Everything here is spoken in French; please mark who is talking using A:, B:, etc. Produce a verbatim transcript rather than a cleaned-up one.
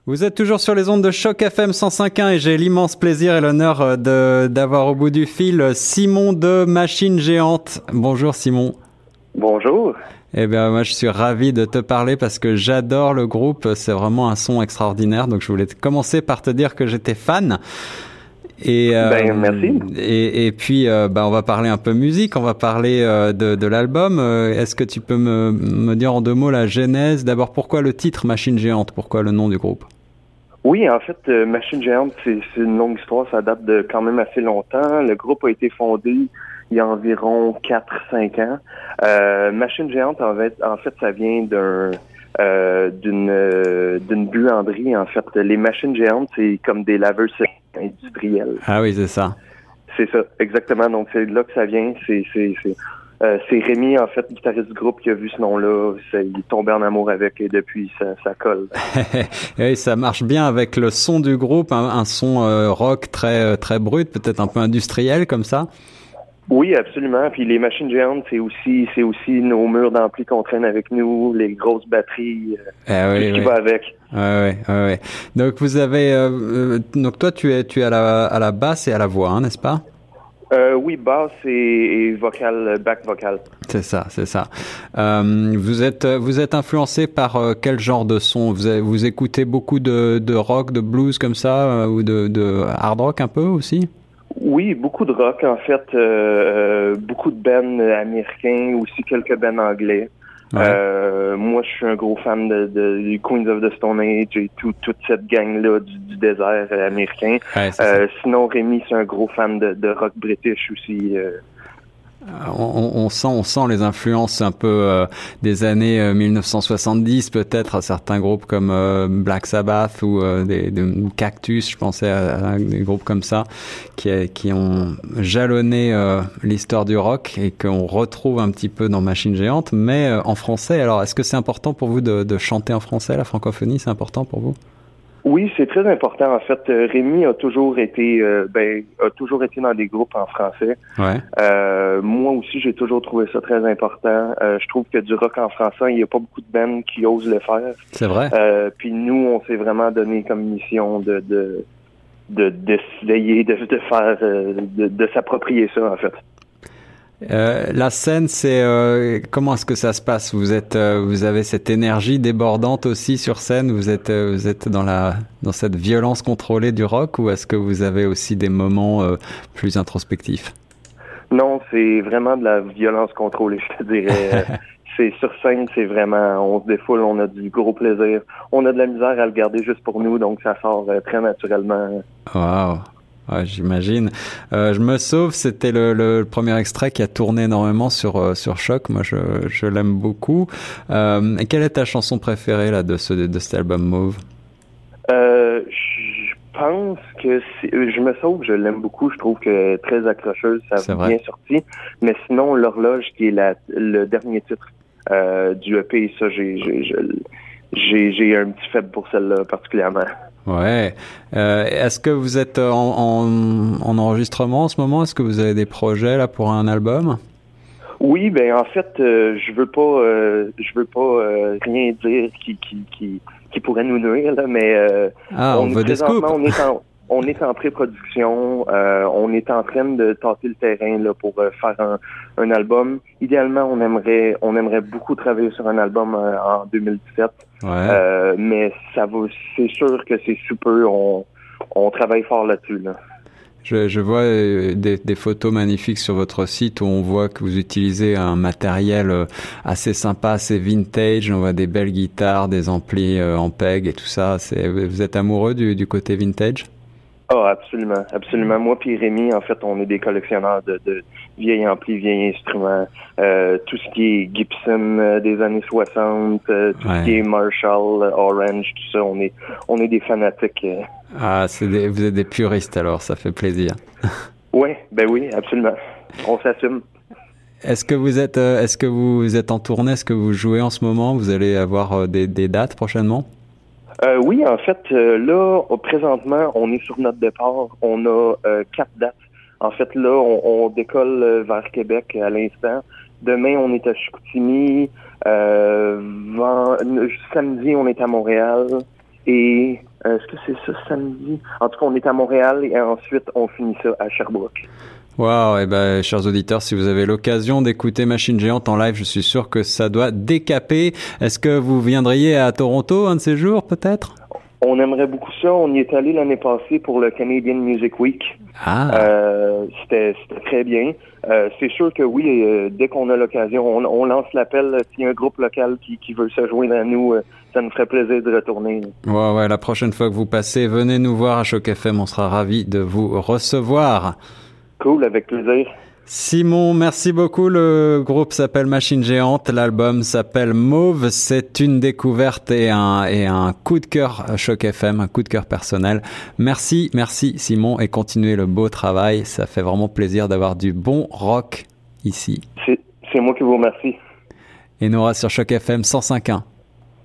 A: Vous êtes toujours sur les ondes de Choc F M cent cinq point un et j'ai l'immense plaisir et l'honneur de, d'avoir au bout du fil Simon de Machine Géante. Bonjour Simon.
B: Bonjour.
A: Eh bien moi je suis ravi de te parler parce que j'adore le groupe, c'est vraiment un son extraordinaire, donc je voulais commencer par te dire que j'étais fan. Et, euh,
B: ben, merci.
A: Et, et puis, euh, bah, on va parler un peu musique, on va parler euh, de, de l'album. Euh, est-ce que tu peux me, me dire en deux mots la genèse? D'abord, pourquoi le titre Machine Géante? Pourquoi le nom du groupe?
B: Oui, en fait, euh, Machine Géante, c'est, c'est une longue histoire, ça date de quand même assez longtemps. Le groupe a été fondé il y a environ quatre cinq ans. Euh, Machine Géante, en fait, en fait, ça vient d'un... Euh, d'une euh, d'une buanderie, en fait. Les machines géantes, c'est comme des laveuses industrielles.
A: Ah oui, c'est ça.
B: C'est ça, exactement. Donc, c'est là que ça vient. C'est c'est c'est, euh, c'est Rémi, en fait, guitariste du groupe, qui a vu ce nom-là. C'est, il est tombé en amour avec et depuis, ça, ça colle.
A: Et ça marche bien avec le son du groupe, un, un son euh, rock très très brut, peut-être un peu industriel comme ça.
B: Oui, absolument. Puis les machines géantes, c'est aussi c'est aussi nos murs d'ampli qu'on traîne avec nous, les grosses batteries, euh,
A: eh oui,
B: tout ce qui
A: oui.
B: va avec.
A: Ouais, ouais, ouais. Donc vous avez, euh, donc toi tu es tu es à la à la basse et à la voix, hein, n'est-ce pas?
B: Euh, oui, basse et, et vocal, back vocal.
A: C'est ça, c'est ça. Euh, vous êtes vous êtes influencé par euh, quel genre de son? Vous avez, vous écoutez beaucoup de de rock, de blues comme ça, euh, ou de de hard rock un peu aussi?
B: Oui, beaucoup de rock, en fait, euh, beaucoup de bands américains, aussi quelques bands anglais. Ouais. Euh, moi, je suis un gros fan de, de, de Queens of the Stone Age et tout, toute cette gang-là du, du désert américain.
A: Ouais,
B: euh, sinon, Rémi, c'est un gros fan de, de rock british aussi. Euh.
A: On, on sent, on sent les influences un peu euh, des années euh, mille neuf cent soixante-dix, peut-être à certains groupes comme euh, Black Sabbath ou euh, des, des Cactus. Je pensais à, à des groupes comme ça qui, qui ont jalonné euh, l'histoire du rock et qu'on retrouve un petit peu dans Machine Géante, mais euh, en français. Alors, est-ce que c'est important pour vous de, de chanter en français? La francophonie, c'est important pour vous?
B: Oui, c'est très important. En fait, Rémi a toujours été, euh, ben, a toujours été dans des groupes en français.
A: Ouais.
B: Euh, moi aussi, j'ai toujours trouvé ça très important. Euh, je trouve que du rock en français, il n'y a pas beaucoup de bands qui osent le faire.
A: C'est vrai.
B: Euh, puis nous, on s'est vraiment donné comme mission de de de d'essayer de, de faire, de, de s'approprier ça, en fait.
A: Euh, la scène, c'est euh, comment est-ce que ça se passe? Vous êtes, euh, vous avez cette énergie débordante aussi sur scène. Vous êtes, euh, vous êtes dans la, dans cette violence contrôlée du rock, ou est-ce que vous avez aussi des moments euh, plus introspectifs?
B: Non, c'est vraiment de la violence contrôlée, je te dirais. C'est sur scène, c'est vraiment, on se défoule, on a du gros plaisir. On a de la misère à le garder juste pour nous, donc ça sort euh, très naturellement.
A: Wow. Ouais, j'imagine. Euh, je me sauve, c'était le, le premier extrait qui a tourné énormément sur euh, sur Choc. Moi, je, je l'aime beaucoup. Euh, et quelle est ta chanson préférée là de ce de cet album Mauve?
B: Euh, je pense que c'est, je me sauve, je l'aime beaucoup. Je trouve que très accrocheuse, ça a bien sorti. Mais sinon, l'horloge qui est la, le dernier titre euh, du E P, ça, j'ai j'ai j'ai j'ai un petit faible pour celle-là particulièrement.
A: Ouais. Euh, est-ce que vous êtes en, en, en enregistrement en ce moment? Est-ce que vous avez des projets là pour un album?
B: Oui, ben en fait, euh, je veux pas, euh, je veux pas euh, rien dire qui qui qui qui pourrait nous nuire là, mais euh,
A: ah, on, on veut des scoops.
B: On est en on est en pré-production, euh, on est en train de tâter le terrain là pour euh, faire un, un album. Idéalement, on aimerait on aimerait beaucoup travailler sur un album euh, en deux mille dix-sept.
A: Ouais.
B: Euh, mais ça va, c'est sûr que c'est super. On on travaille fort là-dessus là.
A: Je, je vois des, des photos magnifiques sur votre site où on voit que vous utilisez un matériel assez sympa, assez vintage. On voit des belles guitares, des amplis en peg et tout ça. C'est, vous êtes amoureux du, du côté vintage?
B: Oh, absolument, absolument. Moi puis Rémi, en fait, on est des collectionneurs de, de vieilles amplis, vieilles instruments. Euh, tout ce qui est Gibson euh, des années soixante, euh, tout ouais. ce qui est Marshall, Orange, tout ça, on est on est des fanatiques. Euh.
A: Ah, c'est des, vous êtes des puristes alors, ça fait plaisir.
B: Oui, ben oui, absolument. On s'assume.
A: Est-ce que vous êtes, est-ce que vous êtes en tournée? Est-ce que vous jouez en ce moment? Vous allez avoir des, des dates prochainement?
B: Euh, oui, en fait, euh, là, présentement, on est sur notre départ. On a euh, quatre dates. En fait, là, on, on décolle vers Québec à l'instant. Demain, on est à Chicoutimi. Euh, vend... Samedi, on est à Montréal. et euh, est-ce que c'est ça samedi? En tout cas, on est à Montréal et ensuite on finit ça à Sherbrooke.
A: Wow, et ben, chers auditeurs, si vous avez l'occasion d'écouter Machine Géante en live, je suis sûr que ça doit décaper. Est-ce que vous viendriez à Toronto un de ces jours, peut-être?
B: On aimerait beaucoup ça. On y est allé l'année passée pour le Canadian Music Week.
A: Ah.
B: Euh, c'était, c'était très bien. Euh, c'est sûr que oui, euh, dès qu'on a l'occasion, on, on lance l'appel. S'il y a un groupe local qui, qui veut se joindre à nous, euh, ça nous ferait plaisir de retourner.
A: Ouais, ouais, la prochaine fois que vous passez, venez nous voir à Choc F M. On sera ravis de vous recevoir.
B: Cool, avec plaisir.
A: Simon, merci beaucoup. Le groupe s'appelle Machine Géante. L'album s'appelle Mauve. C'est une découverte et un, et un coup de cœur Choc F M, un coup de cœur personnel. Merci, merci Simon, et continuez le beau travail. Ça fait vraiment plaisir d'avoir du bon rock ici.
B: C'est, c'est moi qui vous remercie.
A: Et Nora sur Choc F M cent cinq point un.